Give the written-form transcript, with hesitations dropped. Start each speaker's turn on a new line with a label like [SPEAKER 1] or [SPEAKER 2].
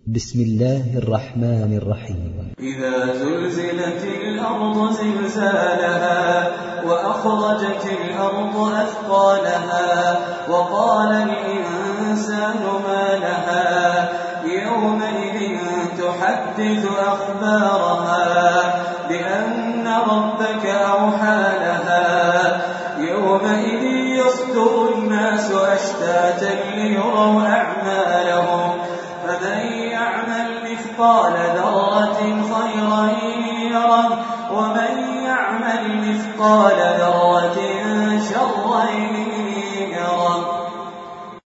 [SPEAKER 1] بسم الله الرحمن الرحيم.
[SPEAKER 2] إذا زلزلت الأرض زلزالها وأخرجت الأرض أثقالها وقال الإنسان ما لها يومئذ تحدث أخبارها بأن ربك أوحى لها يومئذ يصدر الناس أشتاتا ليروا أعمالهم فمن يعمل مثقال ذرة خيرا يره ومن يعمل مثقال ذرة